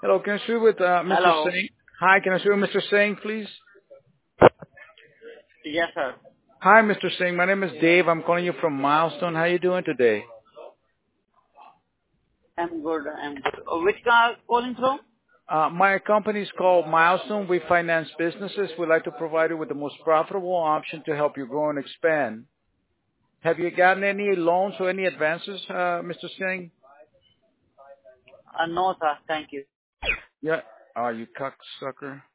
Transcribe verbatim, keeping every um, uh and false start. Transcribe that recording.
Hello, can I speak with uh, mister Hello. Singh? Hi, can I speak with mister Singh, please? Yes, sir. Hi, mister Singh. My name is Dave. I'm calling you from Milestone. How are you doing today? I'm good. I'm good. Uh, which car calling from? Uh, my company is called Milestone. We finance businesses. We'd like to provide you with the most profitable option to help you grow and expand. Have you gotten any loans or any advances, uh, mister Singh? Uh, no, sir. Thank you. Yeah. Oh, you cocksucker.